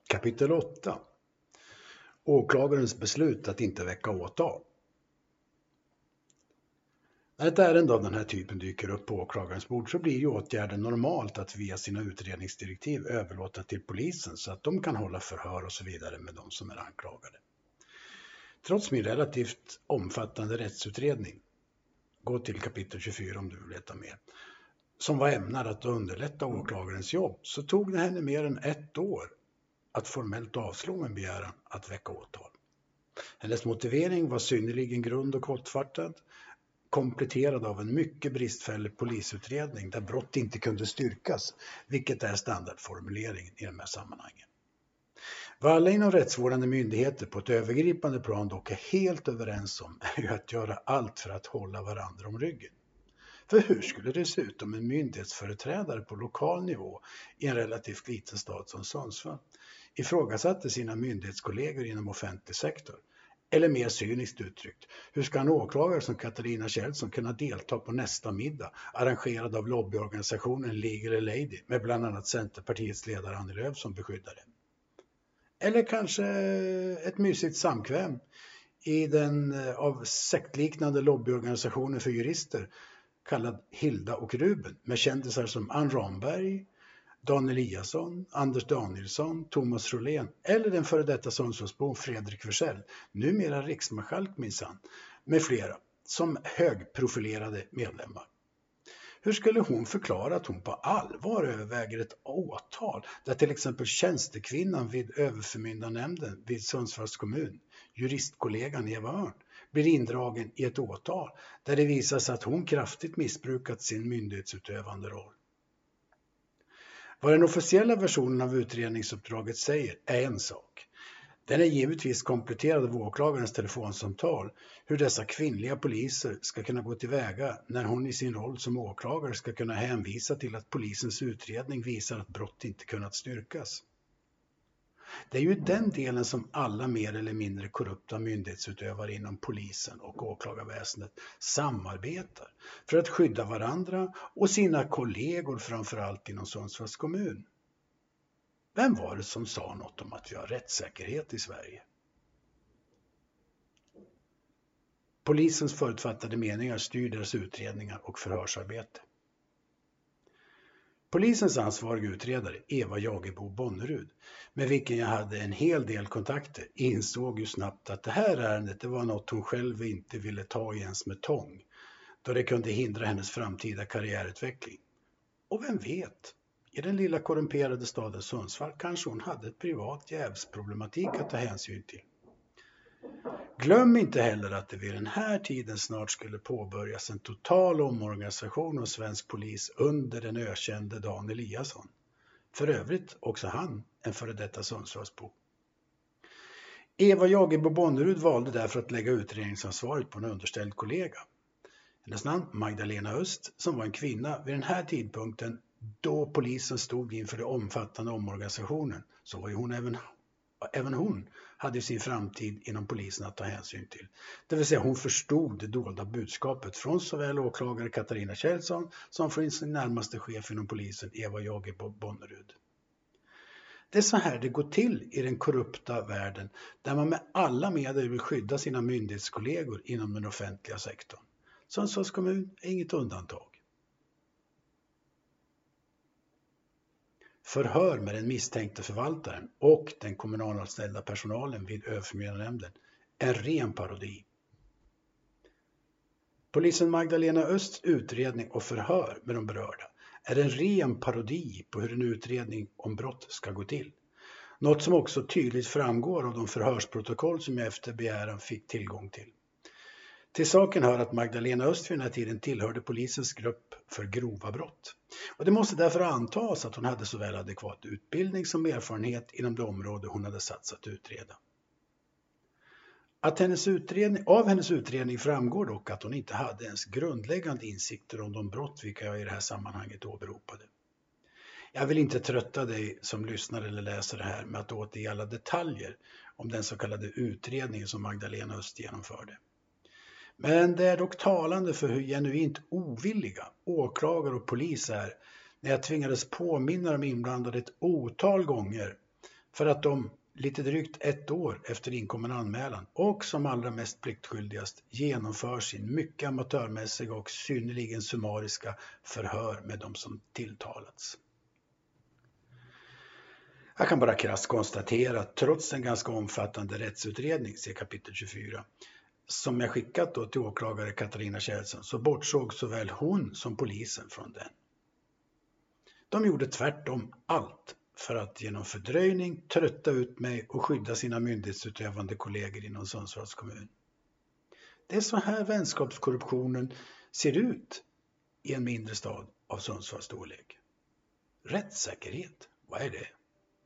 Kapitel 8. Åklagarens beslut att inte väcka åtal. När ett ärende av den här typen dyker upp på åklagarens bord så blir ju åtgärden normalt att via sina utredningsdirektiv överlåta till polisen så att de kan hålla förhör och så vidare med de som är anklagade. Trots min relativt omfattande rättsutredning, gå till kapitel 24 om du vill veta mer, som var ämnad att underlätta åklagarens jobb, så tog det henne mer än 1 år att formellt avslå en begäran att väcka åtal. Hennes motivering var synnerligen grund och kortfattad, kompletterad av en mycket bristfällig polisutredning där brott inte kunde styrkas, vilket är standardformuleringen i de här sammanhangen. Vad alla inom rättsvårdande myndigheter på ett övergripande plan dock är helt överens om är ju att göra allt för att hålla varandra om ryggen. För hur skulle det se ut om en myndighetsföreträdare på lokal nivå i en relativt liten stad som Sundsvall ifrågasatte sina myndighetskollegor inom offentlig sektor? Eller mer cyniskt uttryckt, hur ska en åklagare som Katarina Kjellson kunna delta på nästa middag arrangerad av lobbyorganisationen Legal Lady med bland annat Centerpartiets ledare Annie Lööf som beskyddare? Eller kanske ett mysigt samkväm i den av sektliknande lobbyorganisationen för jurister kallad Hilda och Ruben med kändisar som Ann Ramberg, Dan Eliasson, Anders Danielsson, Thomas Rolén eller den före detta Sundsvallsbo Fredrik Versell, numera riksmarskalk minsann, med flera som högprofilerade medlemmar. Hur skulle hon förklara att hon på allvar överväger ett åtal där till exempel tjänstekvinnan vid överförmyndarnämnden vid Sundsvalls kommun, juristkollegan Eva Örn, blir indragen i ett åtal där det visar sig att hon kraftigt missbrukat sin myndighetsutövande roll? Vad den officiella versionen av utredningsuppdraget säger är en sak. Den är givetvis kompletterad av åklagarens telefonsamtal hur dessa kvinnliga poliser ska kunna gå tillväga när hon i sin roll som åklagare ska kunna hänvisa till att polisens utredning visar att brott inte kunnat styrkas. Det är ju den delen som alla mer eller mindre korrupta myndighetsutövare inom polisen och åklagarväsendet samarbetar för att skydda varandra och sina kollegor framförallt inom Sundsvalls kommun. Vem var det som sa något om att vi har rättssäkerhet i Sverige? Polisens förutfattade meningar styr deras utredningar och förhörsarbete. Polisens ansvariga utredare, Eva Jagebo Bonnerud, med vilken jag hade en hel del kontakter, insåg ju snabbt att det här ärendet var något hon själv inte ville ta ens med tång, då det kunde hindra hennes framtida karriärutveckling. Och vem vet, i den lilla korrumperade staden Sundsvall kanske hon hade ett privat jävsproblematik att ta hänsyn till. Glöm inte heller att det vid den här tiden snart skulle påbörjas en total omorganisation av svensk polis under den ökände Dan Eliasson. För övrigt också han en före detta Sundsvallsbo. Eva Jagebo Bonnerud valde därför att lägga utredningsansvaret på en underställd kollega. Hennes namn Magdalena Öst, som var en kvinna vid den här tidpunkten då polisen stod inför den omfattande omorganisationen, så var ju även hon hade sin framtid inom polisen att ta hänsyn till. Det vill säga hon förstod det dolda budskapet från såväl åklagare Katarina Kjellson som från sin närmaste chef inom polisen Eva Jagebo Bonnerud. Det är så här det går till i den korrupta världen där man med alla medel vill skydda sina myndighetskollegor inom den offentliga sektorn. Sundsvalls kommun är inget undantag. Förhör med den misstänkte förvaltaren och den kommunalanställda personalen vid överförmyndarnämnden är ren parodi. Polisen Magdalena Östs utredning och förhör med de berörda är en ren parodi på hur en utredning om brott ska gå till. Något som också tydligt framgår av de förhörsprotokoll som jag efter begäran fick tillgång till. Till saken hör att Magdalena Öst vid den här tiden tillhörde polisens grupp för grova brott. Och det måste därför antas att hon hade såväl adekvat utbildning som erfarenhet inom det område hon hade satts att utreda. Av hennes utredning framgår dock att hon inte hade ens grundläggande insikter om de brott vilka jag i det här sammanhanget åberopade. Jag vill inte trötta dig som lyssnar eller läser det här med att återge alla detaljer om den så kallade utredningen som Magdalena Öst genomförde. Men det är dock talande för hur genuint ovilliga åklagare och polis är när jag tvingades påminna de inblandade ett otal gånger för att de lite drygt 1 år efter inkommen anmälan och som allra mest pliktskyldigast genomför sin mycket amatörmässiga och synnerligen summariska förhör med de som tilltalats. Jag kan bara krasst konstatera att trots en ganska omfattande rättsutredning, se kapitel 24, som jag skickat då till åklagare Katarina Kjellson, så bortsåg såväl hon som polisen från den. De gjorde tvärtom allt för att genom fördröjning trötta ut mig och skydda sina myndighetsutövande kollegor inom Sundsvalls kommun. Det är så här vänskapskorruptionen ser ut i en mindre stad av Sundsvalls storlek. Rättssäkerhet, vad är det?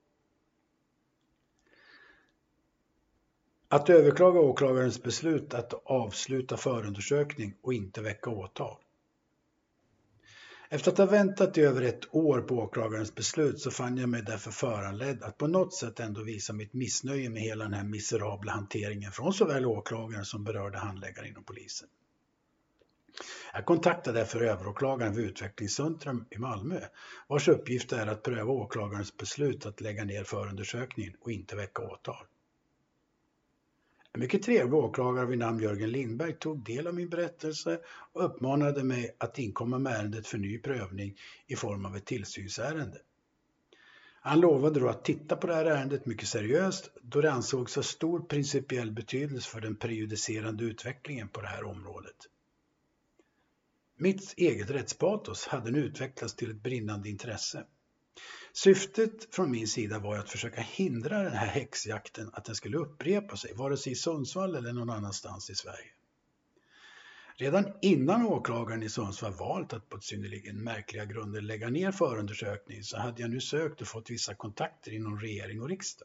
Att överklaga åklagarens beslut att avsluta förundersökning och inte väcka åtal. Efter att ha väntat i över 1 år på åklagarens beslut så fann jag mig därför föranledd att på något sätt ändå visa mitt missnöje med hela den här miserabla hanteringen från såväl åklagaren som berörda handläggare inom polisen. Jag kontaktade därför överåklagaren vid Utvecklingscentrum i Malmö, vars uppgift är att pröva åklagarens beslut att lägga ner förundersökningen och inte väcka åtal. En mycket trevlig åklagare vid namn Jörgen Lindberg tog del av min berättelse och uppmanade mig att inkomma med ärendet för ny prövning i form av ett tillsynsärende. Han lovade då att titta på det här ärendet mycket seriöst då det ansågs ha stor principiell betydelse för den prejudicerande utvecklingen på det här området. Mitt eget rättspatos hade nu utvecklats till ett brinnande intresse. Syftet från min sida var att försöka hindra den här häxjakten att den skulle upprepa sig, vare sig i Sundsvall eller någon annanstans i Sverige. Redan innan åklagaren i Sundsvall valt att på ett synnerligen märkliga grunder lägga ner förundersökningen så hade jag nu sökt och fått vissa kontakter inom regering och riksdag.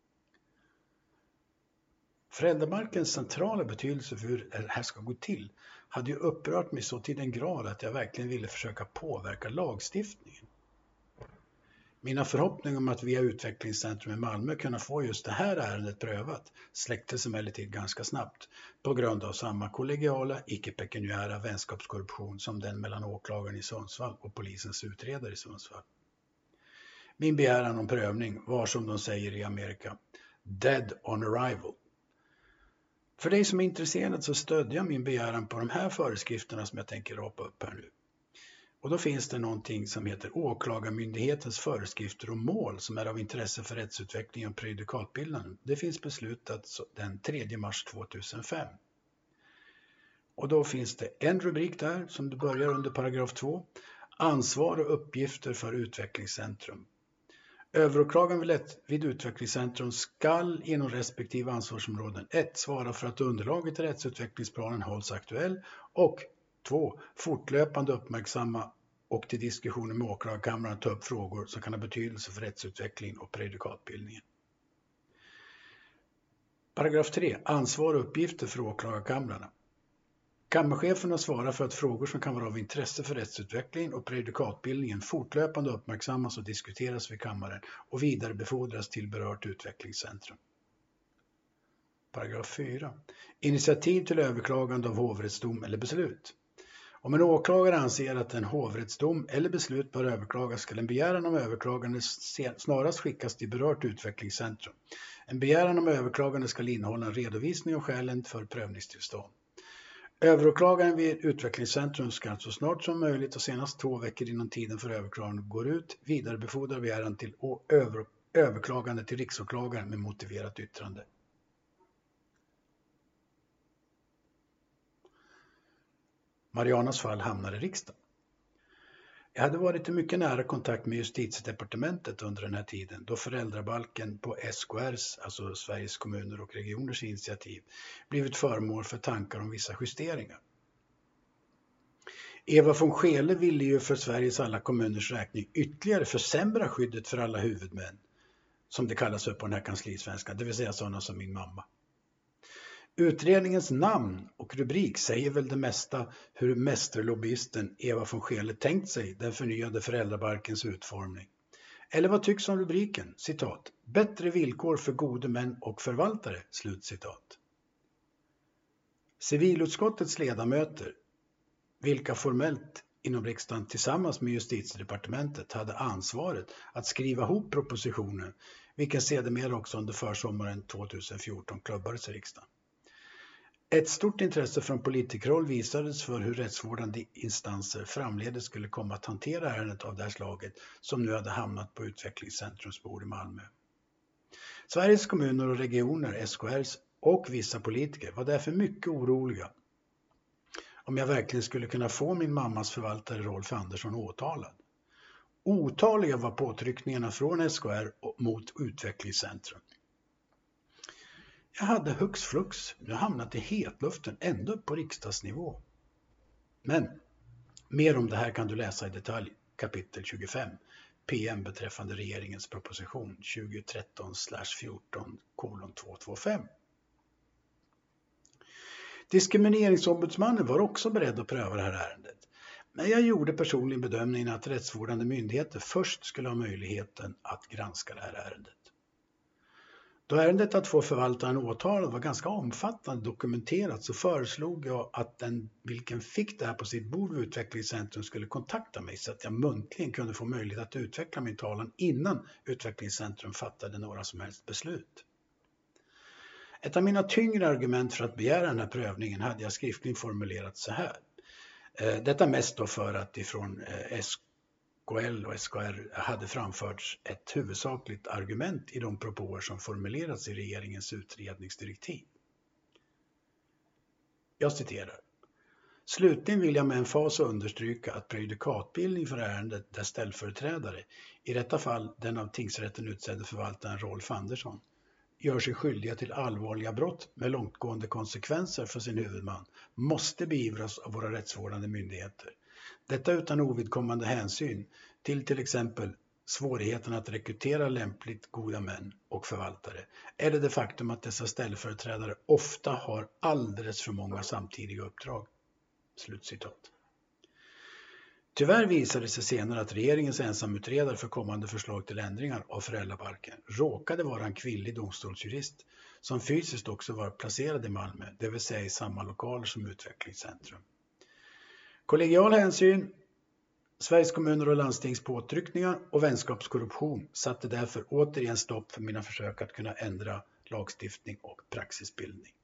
Föräldrabalkens centrala betydelse för hur det här ska gå till hade ju upprört mig så till den grad att jag verkligen ville försöka påverka lagstiftningen. Mina förhoppningar om att via Utvecklingscentrum i Malmö kunna få just det här ärendet prövat släcktes emellertid ganska snabbt på grund av samma kollegiala, icke-pekuniära vänskapskorruption som den mellan åklagaren i Sundsvall och polisens utredare i Sundsvall. Min begäran om prövning var som de säger i Amerika, dead on arrival. För dig som är intresserad så stödjer jag min begäran på de här föreskrifterna som jag tänker rapa upp här nu. Och då finns det någonting som heter åklagarmyndighetens föreskrifter och mål som är av intresse för rättsutvecklingen och prejudikatbildandet. Det finns beslutat den 3 mars 2005. Och då finns det en rubrik där som det börjar under paragraf 2. Ansvar och uppgifter för Utvecklingscentrum. Överåklagaren vid Utvecklingscentrum skall inom respektive ansvarsområden 1. Svara för att underlaget i rättsutvecklingsplanen hålls aktuell och 2. Fortlöpande uppmärksamma och till diskussioner med åklagarkammaren ta upp frågor som kan ha betydelse för rättsutvecklingen och prejudikatbildningen. Paragraf 3. Ansvar och uppgifter för åklagarkamrarna. Kammarcheferna svarar för att frågor som kan vara av intresse för rättsutvecklingen och prejudikatbildningen fortlöpande uppmärksammas och diskuteras vid kammaren och vidarebefordras till berört utvecklingscentrum. Paragraf 4. Initiativ till överklagande av hovrättsdom eller beslut. Om en åklagare anser att en hovrättsdom eller beslut bör överklagas ska en begäran om överklagande snarast skickas till berört utvecklingscentrum. En begäran om överklagande ska innehålla en redovisning av skälen för prövningstillstånd. Överåklagaren vid Utvecklingscentrum ska så snart som möjligt och senast 2 veckor innan tiden för överklagande går ut vidarebefordra begäran till överklagande till riksåklagaren med motiverat yttrande. Marianas fall hamnar i riksdagen. Jag hade varit i mycket nära kontakt med justitiedepartementet under den här tiden då föräldrabalken på SKRs, alltså Sveriges kommuner och regioners initiativ, blivit föremål för tankar om vissa justeringar. Eva von Scheele ville ju för Sveriges alla kommuners räkning ytterligare försämra skyddet för alla huvudmän, som det kallas upp på den här kanslisvenskan, det vill säga sådana som min mamma. Utredningens namn och rubrik säger väl det mesta hur mästerlobbyisten Eva von Scheele tänkt sig den förnyade föräldrabalkens utformning. Eller vad tycks om rubriken? Citat. Bättre villkor för gode män och förvaltare. Slutcitat. Civilutskottets ledamöter, vilka formellt inom riksdagen tillsammans med Justitiedepartementet hade ansvaret att skriva ihop propositionen, vilken sedermera också under försommaren 2014 klubbades i riksdagen. Ett stort intresse från politikerhåll visades för hur rättsvårdande instanser framledes skulle komma att hantera ärendet av det här slaget som nu hade hamnat på Utvecklingscentrums bord i Malmö. Sveriges kommuner och regioner, SKRs och vissa politiker var därför mycket oroliga om jag verkligen skulle kunna få min mammas förvaltare Rolf Andersson åtalad. Otaliga var påtryckningarna från SKR mot Utvecklingscentrum. Jag hade hux flux nu hamnat i hetluften ända upp på riksdagsnivå. Men mer om det här kan du läsa i detalj, kapitel 25, PM beträffande regeringens proposition 2013/14:225. Diskrimineringsombudsmannen var också beredd att pröva det här ärendet. Men jag gjorde personligen bedömningen att rättsvårdande myndigheter först skulle ha möjligheten att granska det här ärendet. Då ärendet att få förvaltaren åtalad var ganska omfattande dokumenterat så föreslog jag att den vilken fick det här på sitt bord vid Utvecklingscentrum skulle kontakta mig så att jag muntligen kunde få möjlighet att utveckla min talan innan Utvecklingscentrum fattade några som helst beslut. Ett av mina tyngre argument för att begära den här prövningen hade jag skriftligen formulerat så här. Detta mest då för att ifrån SKL och SKR hade framförts ett huvudsakligt argument i de propåer som formulerats i regeringens utredningsdirektiv. Jag citerar. Slutligen vill jag med emfas understryka att prejudikatbildning för ärendet där ställföreträdare, i detta fall den av tingsrätten utsedde förvaltaren Rolf Andersson, gör sig skyldiga till allvarliga brott med långtgående konsekvenser för sin huvudman måste beivras av våra rättsvårdande myndigheter. Detta utan ovidkommande hänsyn till exempel svårigheten att rekrytera lämpligt goda män och förvaltare eller det faktum att dessa ställföreträdare ofta har alldeles för många samtidiga uppdrag. Slutcitat. Tyvärr visade det sig senare att regeringens ensamutredare för kommande förslag till ändringar av föräldrabalken råkade vara en kvinnlig domstolsjurist som fysiskt också var placerad i Malmö, det vill säga i samma lokaler som Utvecklingscentrum. Kollegial hänsyn, Sveriges kommuner och landstings påtryckningar och vänskapskorruption satte därför återigen stopp för mina försök att kunna ändra lagstiftning och praxisbildning.